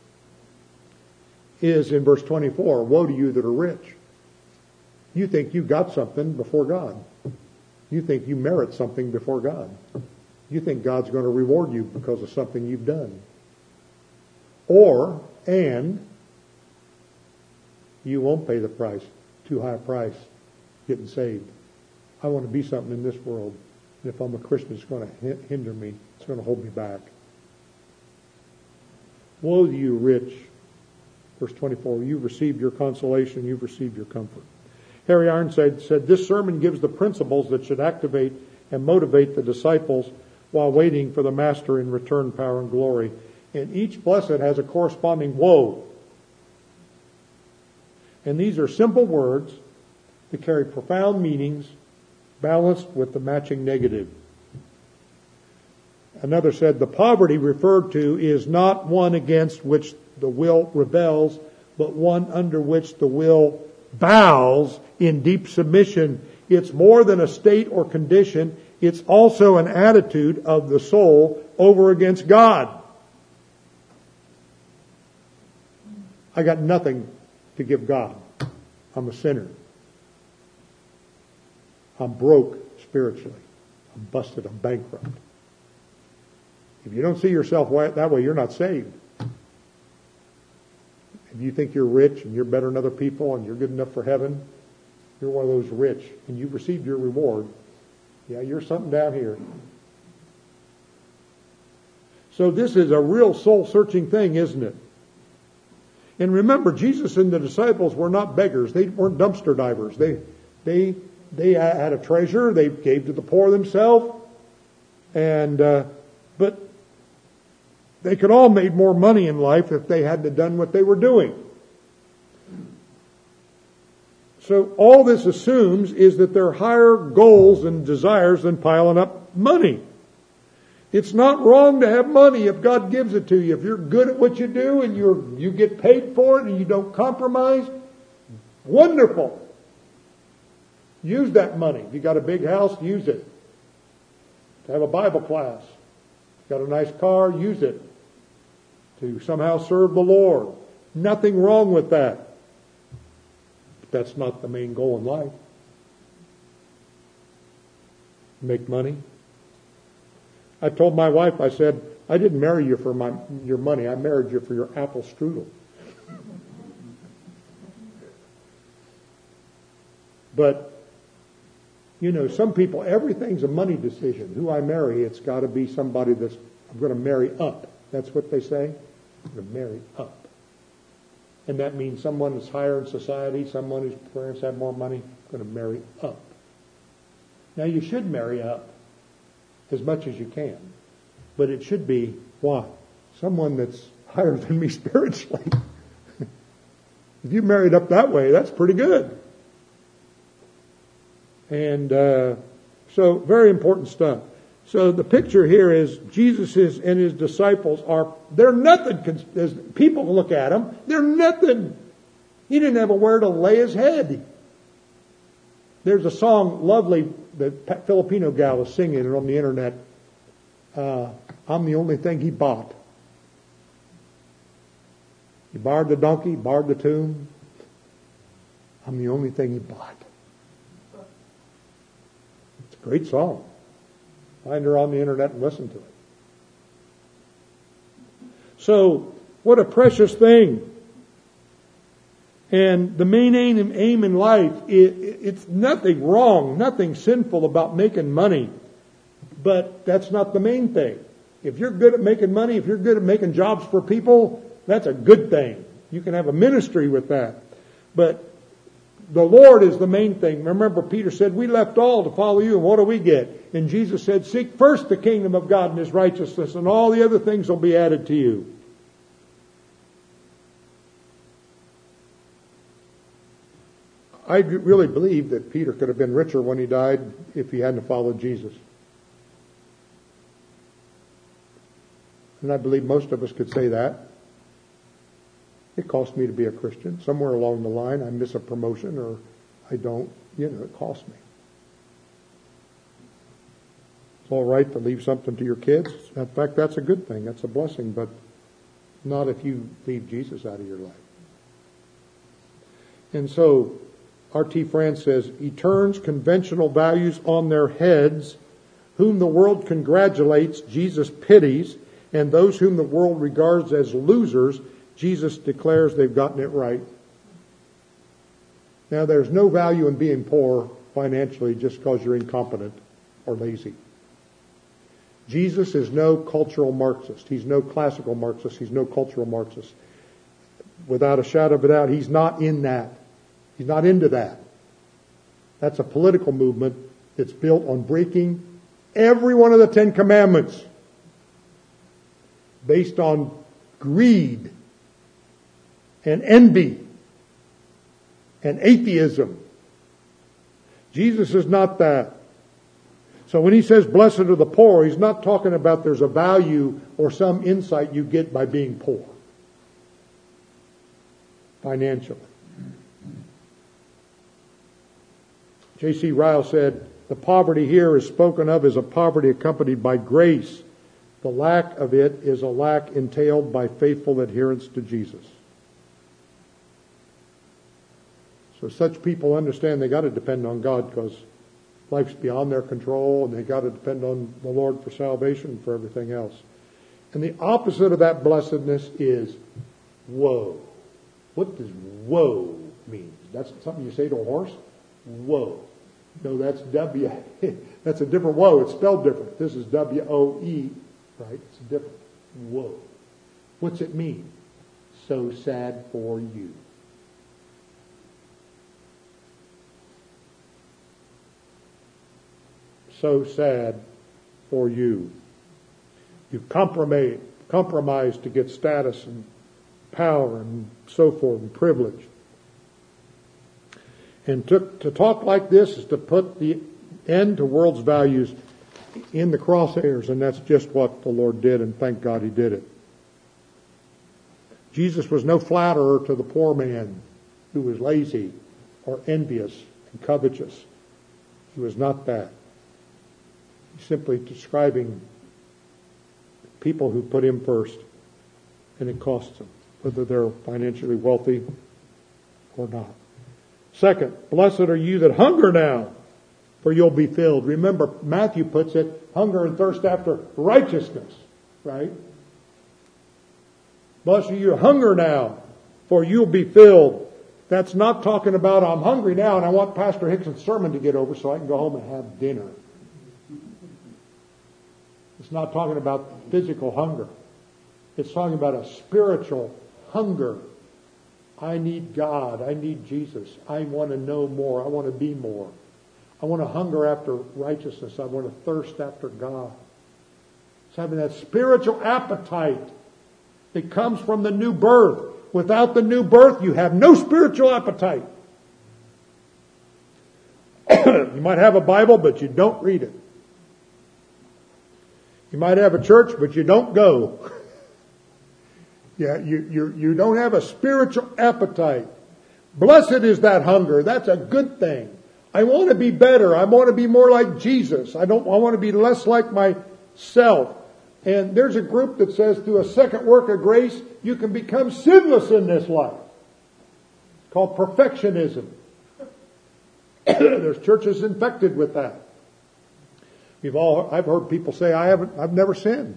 is in verse 24. Woe to you that are rich. You think you got something before God. You think you merit something before God. You think God's going to reward you because of something you've done. And you won't pay the price, too high a price, getting saved. I want to be something in this world. And if I'm a Christian, it's going to hinder me. It's going to hold me back. Woe to you, rich. Verse 24, you've received your consolation, you've received your comfort. Harry Ironside said, this sermon gives the principles that should activate and motivate the disciples while waiting for the Master in return, power, and glory. And each blessed has a corresponding woe. And these are simple words that carry profound meanings, balanced with the matching negative. Another said, the poverty referred to is not one against which the will rebels, but one under which the will bows in deep submission. It's more than a state or condition. It's also an attitude of the soul over against God. I got nothing to give God. I'm a sinner. I'm broke spiritually. I'm busted. I'm bankrupt. If you don't see yourself that way, you're not saved. If you think you're rich and you're better than other people and you're good enough for heaven, you're one of those rich and you've received your reward. Yeah, you're something down here. So this is a real soul-searching thing, isn't it? And remember, Jesus and the disciples were not beggars. They weren't dumpster divers. They had a treasure. They gave to the poor themselves. But they could all made more money in life if they hadn't done what they were doing. So all this assumes is that there are higher goals and desires than piling up money. It's not wrong to have money if God gives it to you. If you're good at what you do and you get paid for it and you don't compromise, wonderful. Use that money. If you got a big house, use it. To have a Bible class. Got a nice car, use it. To somehow serve the Lord. Nothing wrong with that. But that's not the main goal in life. Make money. I told my wife, I said, I didn't marry you for your money. I married you for your apple strudel. But, some people, everything's a money decision. Who I marry, it's got to be somebody I'm going to marry up. That's what they say. I'm going to marry up. And that means someone that's higher in society, someone whose parents have more money, going to marry up. Now you should marry up as much as you can. But it should be, why? Someone that's higher than me spiritually. If you married up that way, that's pretty good. And so very important stuff. So the picture here is Jesus and his disciples they're nothing, as people look at them, they're nothing. He didn't have where to lay his head. There's a song, lovely, that Filipino gal is singing it on the internet. I'm the only thing he bought. He borrowed the donkey, he borrowed the tomb. I'm the only thing he bought. It's a great song. Find her on the internet and listen to it. So, what a precious thing. And the main aim in life, it's nothing wrong, nothing sinful about making money. But that's not the main thing. If you're good at making money, if you're good at making jobs for people, that's a good thing. You can have a ministry with that. But the Lord is the main thing. Remember, Peter said, we left all to follow you, and what do we get? And Jesus said, seek first the kingdom of God and his righteousness, and all the other things will be added to you. I really believe that Peter could have been richer when he died if he hadn't followed Jesus. And I believe most of us could say that. It cost me to be a Christian. Somewhere along the line, I miss a promotion or I don't. It cost me. It's all right to leave something to your kids. In fact, that's a good thing. That's a blessing, but not if you leave Jesus out of your life. And so, R.T. France says, he turns conventional values on their heads. Whom the world congratulates, Jesus pities. And those whom the world regards as losers, Jesus declares they've gotten it right. Now, there's no value in being poor financially just because you're incompetent or lazy. Jesus is no cultural Marxist. He's no classical Marxist. He's no cultural Marxist. Without a shadow of a doubt, he's not in that. He's not into that. That's a political movement that's built on breaking every one of the 10 Commandments based on greed and envy and atheism. Jesus is not that. So when he says blessed are the poor, he's not talking about there's a value or some insight you get by being poor financially. J.C. Ryle said, the poverty here is spoken of as a poverty accompanied by grace. The lack of it is a lack entailed by faithful adherence to Jesus. So such people understand they got to depend on God because life's beyond their control and they got to depend on the Lord for salvation and for everything else. And the opposite of that blessedness is woe. What does woe mean? That's something you say to a horse? Woe. No, that's W. That's a different woe. It's spelled different. This is W-O-E, right? It's different. Woe. What's it mean? So sad for you. So sad for you. You've compromised to get status and power and so forth and privilege. And to talk like this is to put the end to world's values in the crosshairs, and that's just what the Lord did, and thank God he did it. Jesus was no flatterer to the poor man who was lazy or envious and covetous. He was not that. He's simply describing people who put him first, and it costs them, whether they're financially wealthy or not. Second, blessed are you that hunger now, for you'll be filled. Remember, Matthew puts it, hunger and thirst after righteousness, right? Blessed are you, hunger now, for you'll be filled. That's not talking about I'm hungry now and I want Pastor Hickson's sermon to get over so I can go home and have dinner. It's not talking about physical hunger. It's talking about a spiritual hunger I need God. I need Jesus. I want to know more. I want to be more. I want to hunger after righteousness. I want to thirst after God. It's having that spiritual appetite that comes from the new birth. Without the new birth, you have no spiritual appetite. You might have a Bible, but you don't read it. You might have a church, but you don't go. Yeah, you don't have a spiritual appetite. Blessed is that hunger. That's a good thing. I want to be better. I want to be more like Jesus. I want to be less like myself. And there's a group that says through a second work of grace, you can become sinless in this life. It's called perfectionism. There's churches infected with that. I've heard people say, I've never sinned.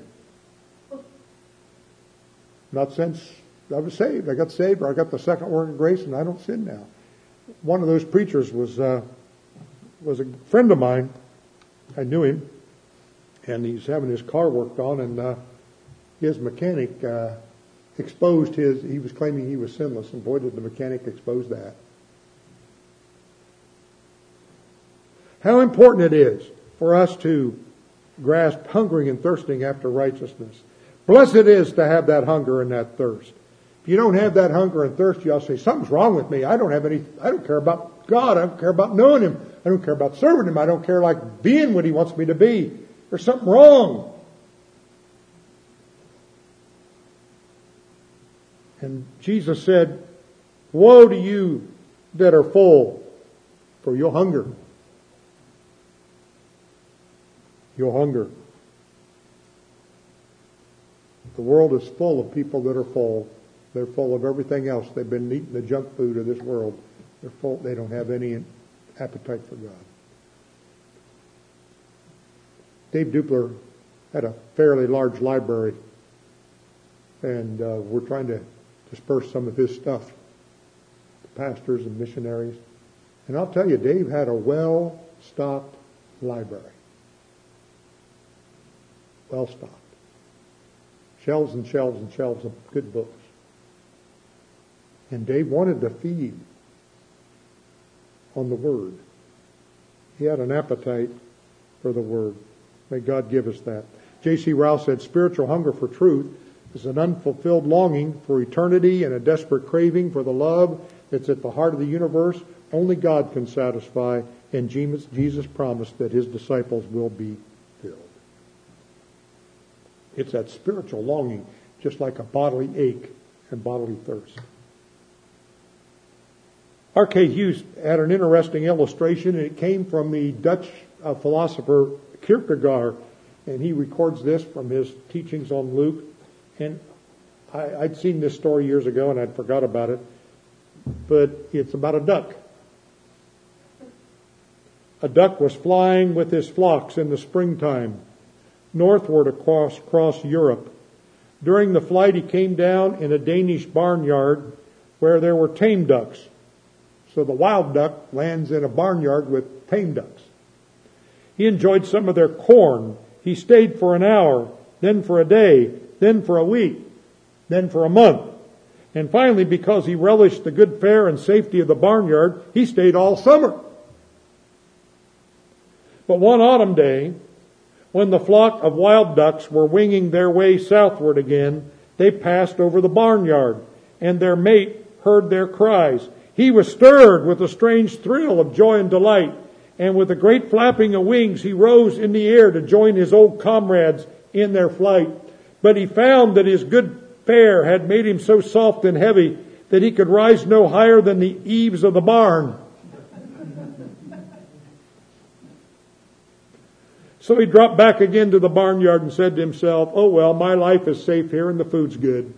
Not since I was saved. I got saved, or I got the second work of grace, and I don't sin now. One of those preachers was a friend of mine. I knew him, and he's having his car worked on, and his mechanic exposed he was claiming he was sinless, and boy did the mechanic expose that. How important it is for us to grasp hungering and thirsting after righteousness. Blessed it is to have that hunger and that thirst. If you don't have that hunger and thirst, you'll say, something's wrong with me. I don't care about God. I don't care about knowing Him. I don't care about serving Him. I don't care like being what He wants me to be. There's something wrong. And Jesus said, woe to you that are full, for you'll hunger. You'll hunger. The world is full of people that are full. They're full of everything else. They've been eating the junk food of this world. They're full. They don't have any appetite for God. Dave Dupler had a fairly large library, and we're trying to disperse some of his stuff to pastors and missionaries. And I'll tell you, Dave had a well-stocked library. Well-stocked. Shelves and shelves and shelves of good books. And Dave wanted to feed on the Word. He had an appetite for the Word. May God give us that. J.C. Ryle said, spiritual hunger for truth is an unfulfilled longing for eternity and a desperate craving for the love that's at the heart of the universe. Only God can satisfy, and Jesus promised that His disciples will be filled. It's that spiritual longing, just like a bodily ache and bodily thirst. R.K. Hughes had an interesting illustration, and it came from the Dutch philosopher Kierkegaard, and he records this from his teachings on Luke. And I'd seen this story years ago, and I'd forgot about it, but it's about a duck. A duck was flying with his flocks in the springtime northward across Europe. During the flight, he came down in a Danish barnyard where there were tame ducks. So the wild duck lands in a barnyard with tame ducks. He enjoyed some of their corn. He stayed for an hour, then for a day, then for a week, then for a month. And finally, because he relished the good fare and safety of the barnyard, he stayed all summer. But one autumn day, when the flock of wild ducks were winging their way southward again, they passed over the barnyard, and their mate heard their cries. He was stirred with a strange thrill of joy and delight, and with a great flapping of wings, he rose in the air to join his old comrades in their flight. But he found that his good fare had made him so soft and heavy that he could rise no higher than the eaves of the barn. So he dropped back again to the barnyard and said to himself, oh well, my life is safe here and the food's good.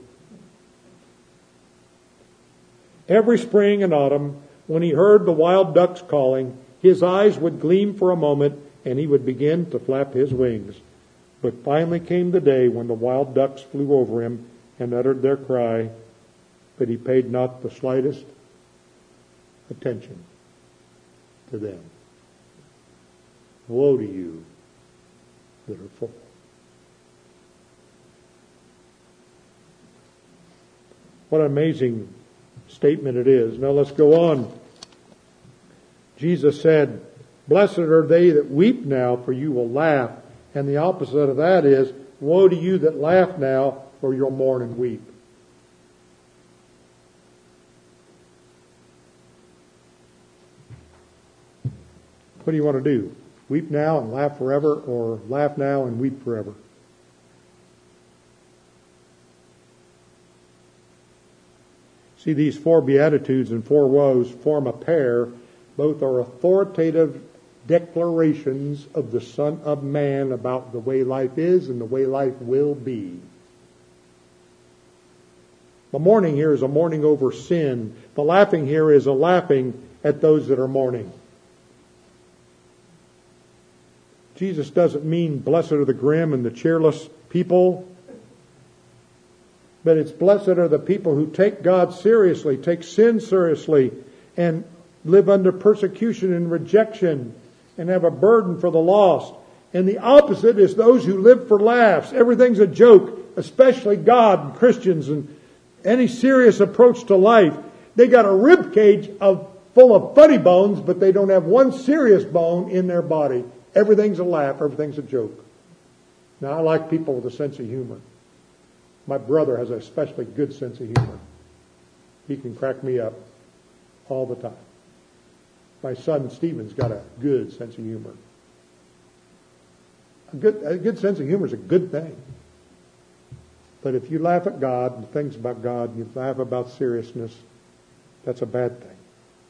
Every spring and autumn, when he heard the wild ducks calling, his eyes would gleam for a moment and he would begin to flap his wings. But finally came the day when the wild ducks flew over him and uttered their cry, but he paid not the slightest attention to them. Woe to you that are full. What an amazing statement it is. Now let's go on. Jesus said, "Blessed are they that weep now, for you will laugh." And the opposite of that is, "Woe to you that laugh now, for you'll mourn and weep." What do you want to do? Weep now and laugh forever, or laugh now and weep forever? See, these four Beatitudes and four woes form a pair. Both are authoritative declarations of the Son of Man about the way life is and the way life will be. The mourning here is a mourning over sin. The laughing here is a laughing at those that are mourning. Jesus doesn't mean blessed are the grim and the cheerless people, but it's blessed are the people who take God seriously, take sin seriously, and live under persecution and rejection, and have a burden for the lost. And the opposite is those who live for laughs. Everything's a joke, especially God and Christians and any serious approach to life. They got a rib cage full of funny bones, but they don't have one serious bone in their body. Everything's a laugh, everything's a joke. Now, I like people with a sense of humor. My brother has a especially good sense of humor. He can crack me up all the time. My son Stephen's got a good sense of humor. A good sense of humor is a good thing. But if you laugh at God and things about God, and you laugh about seriousness, that's a bad thing.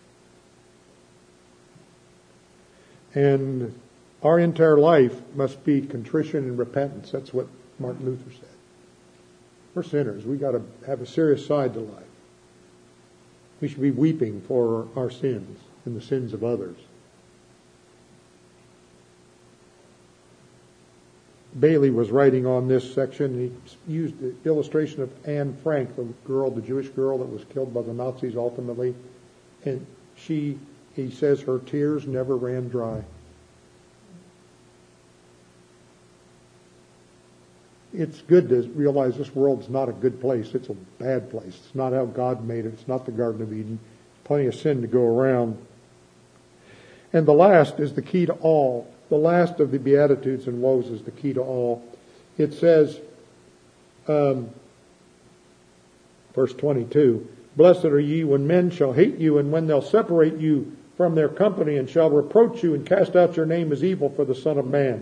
And our entire life must be contrition and repentance. That's what Martin Luther said. We're sinners. We've got to have a serious side to life. We should be weeping for our sins and the sins of others. Bailey was writing on this section. He used the illustration of Anne Frank, the Jewish girl that was killed by the Nazis ultimately. And he says her tears never ran dry. It's good to realize this world's not a good place. It's a bad place. It's not how God made it. It's not the Garden of Eden. Plenty of sin to go around. And the last is the key to all. The last of the Beatitudes and woes is the key to all. It says, verse 22, "Blessed are ye when men shall hate you, and when they'll separate you from their company, and shall reproach you, and cast out your name as evil for the Son of Man."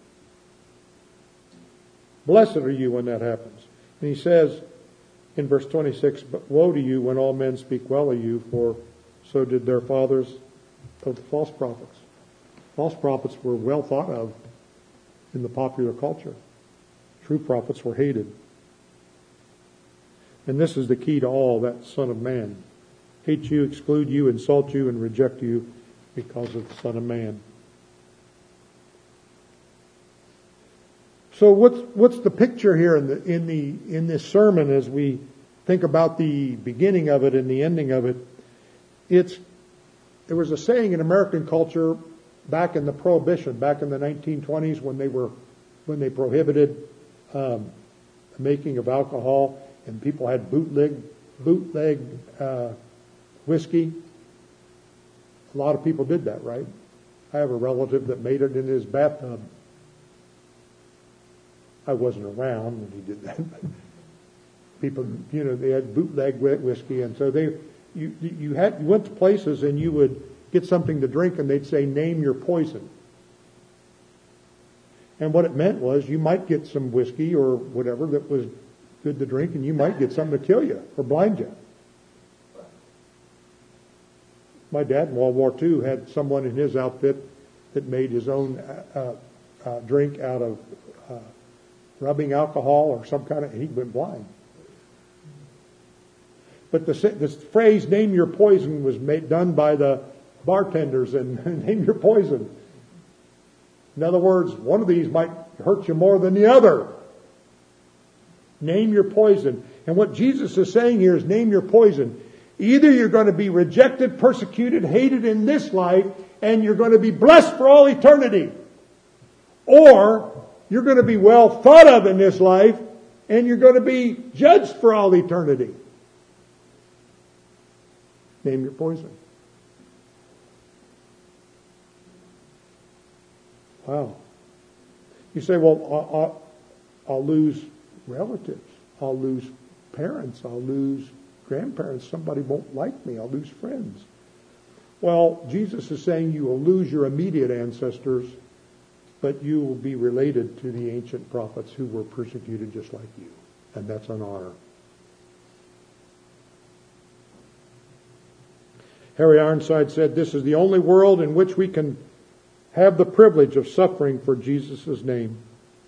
Blessed are you when that happens. And he says in verse 26, "But woe to you when all men speak well of you, for so did their fathers of the false prophets." False prophets were well thought of in the popular culture. True prophets were hated. And this is the key to all, that Son of Man. Hate you, exclude you, insult you, and reject you because of the Son of Man. So what's the picture here in this sermon as we think about the beginning of it and the ending of it? There was a saying in American culture back in the Prohibition, back in the 1920s when they prohibited the making of alcohol, and people had bootleg whiskey. A lot of people did that, right? I have a relative that made it in his bathtub. I wasn't around when he did that. People, they had bootleg whiskey, and so you went to places and you would get something to drink, and they'd say, "Name your poison." And what it meant was you might get some whiskey or whatever that was good to drink, and you might get something to kill you or blind you. My dad in World War II had someone in his outfit that made his own drink out of rubbing alcohol or some kind of, and he went blind. But the phrase "name your poison" was done by the bartenders, and name your poison. In other words, one of these might hurt you more than the other. Name your poison. And what Jesus is saying here is name your poison. Either you're going to be rejected, persecuted, hated in this life, and you're going to be blessed for all eternity. Or you're going to be well thought of in this life, and you're going to be judged for all eternity. Name your poison. Wow. You say, well, I'll lose relatives. I'll lose parents. I'll lose grandparents. Somebody won't like me. I'll lose friends. Well, Jesus is saying you will lose your immediate ancestors, but you will be related to the ancient prophets who were persecuted just like you. And that's an honor. Harry Ironside said, this is the only world in which we can have the privilege of suffering for Jesus' name.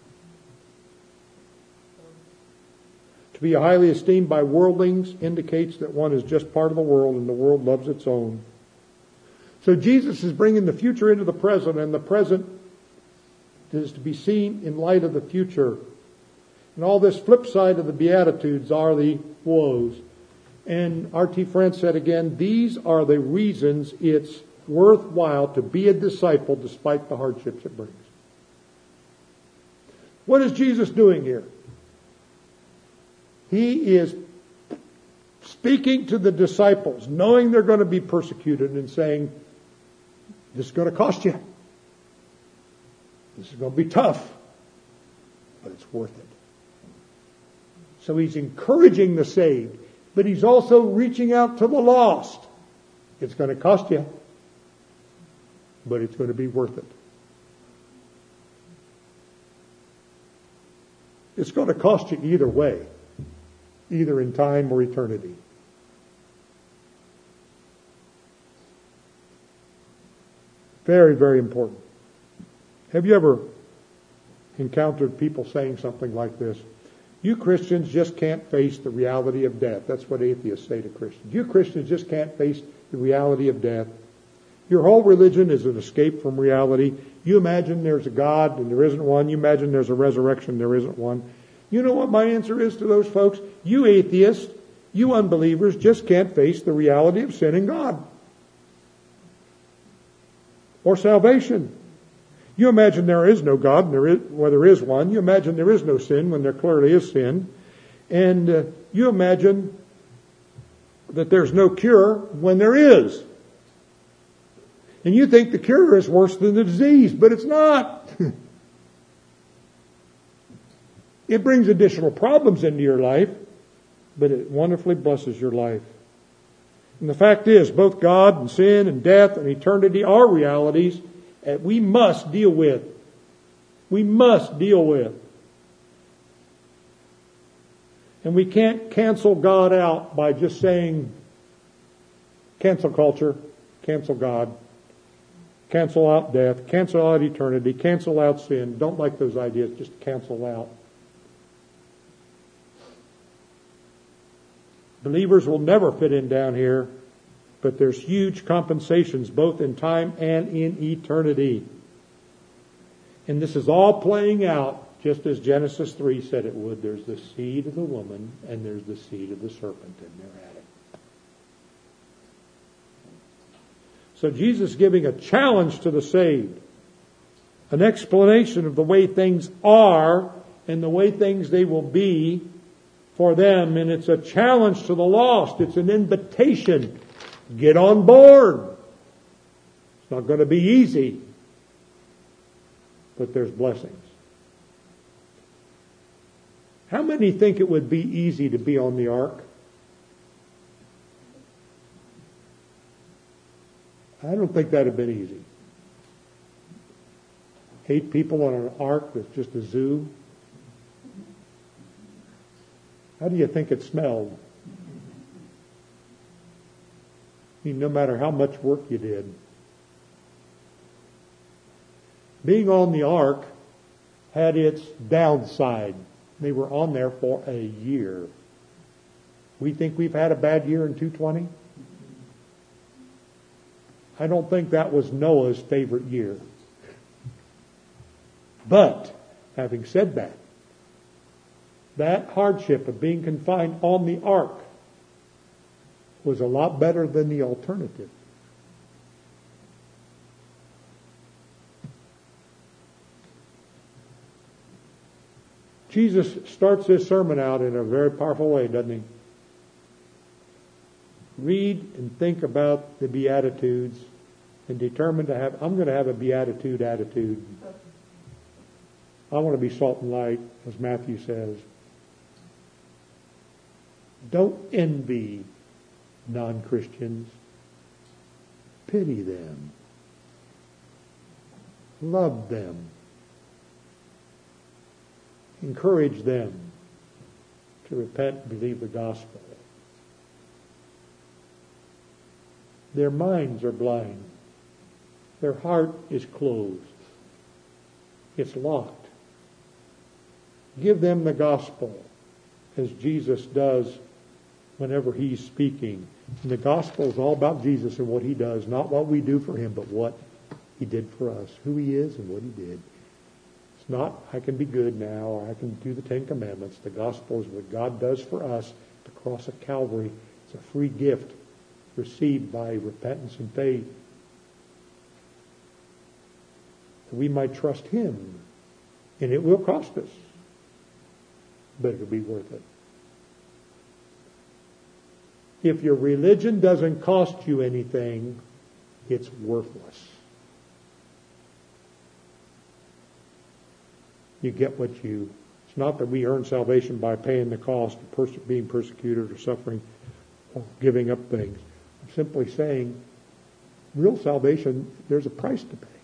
To be highly esteemed by worldlings indicates that one is just part of the world and the world loves its own. So Jesus is bringing the future into the present, and the present is to be seen in light of the future. And all this flip side of the Beatitudes are the woes. And R.T. France said again, these are the reasons it's worthwhile to be a disciple despite the hardships it brings. What is Jesus doing here? He is speaking to the disciples, knowing they're going to be persecuted, and saying, this is going to cost you. This is going to be tough, but it's worth it. So he's encouraging the saved, but he's also reaching out to the lost. It's going to cost you, but it's going to be worth it. It's going to cost you either way, either in time or eternity. Very, very important. Have you ever encountered people saying something like this? You Christians just can't face the reality of death. That's what atheists say to Christians. You Christians just can't face the reality of death. Your whole religion is an escape from reality. You imagine there's a God and there isn't one. You imagine there's a resurrection, there isn't one. You know what my answer is to those folks? You atheists, you unbelievers just can't face the reality of sin and God. Or salvation. You imagine there is no God, where there is one. You imagine there is no sin when there clearly is sin. And you imagine that there's no cure when there is. And you think the cure is worse than the disease, but it's not. It brings additional problems into your life, but it wonderfully blesses your life. And the fact is, both God and sin and death and eternity are realities that we must deal with. We must deal with. And we can't cancel God out by just saying, cancel culture, cancel God, cancel out death, cancel out eternity, cancel out sin. Don't like those ideas, just cancel out. Believers will never fit in down here, but there's huge compensations both in time and in eternity. And this is all playing out just as Genesis 3 said it would. There's the seed of the woman and there's the seed of the serpent, and they're at it. So Jesus is giving a challenge to the saved, an explanation of the way things are and the way things they will be for them, and it's a challenge to the lost. It's an invitation. Get on board. It's not going to be easy, but there's blessings. How many think it would be easy to be on the ark? I don't think that would have been easy. 8 people on an ark that's just a zoo. How do you think it smelled? I mean, no matter how much work you did. Being on the ark had its downside. They were on there for a year. We think we've had a bad year in 220? I don't think that was Noah's favorite year. But, having said that, that hardship of being confined on the ark was a lot better than the alternative. Jesus starts this sermon out in a very powerful way, doesn't he? read and think about the Beatitudes and determine to have, I'm going to have a Beatitude attitude. I want to be salt and light, as Matthew says. Don't envy non-Christians. Pity them. Love them. Encourage them to repent and believe the gospel. Their minds are blind. Their heart is closed. It's locked. Give them the gospel as Jesus does whenever he's speaking. And the gospel is all about Jesus and what he does, not what we do for him, but what he did for us, who he is and what he did. It's not, I can be good now, or I can do the Ten Commandments. The gospel is what God does for us. The cross of Calvary. It's a free gift received by repentance and faith. That we might trust him. And it will cost us. But it'll be worth it. If your religion doesn't cost you anything, it's worthless. You get what you... It's not that we earn salvation by paying the cost of being persecuted or suffering or giving up things. I'm simply saying, real salvation, there's a price to pay.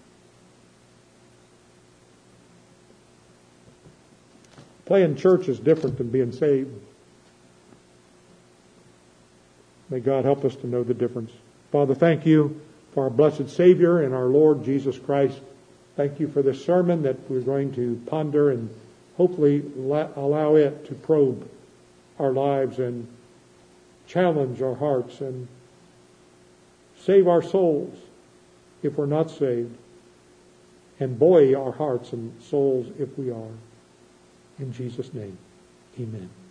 Playing church is different than being saved. May God help us to know the difference. Father, thank you for our blessed Savior and our Lord Jesus Christ. Thank you for this sermon that we're going to ponder and hopefully allow it to probe our lives and challenge our hearts and save our souls if we're not saved, and buoy our hearts and souls if we are. In Jesus' name, amen.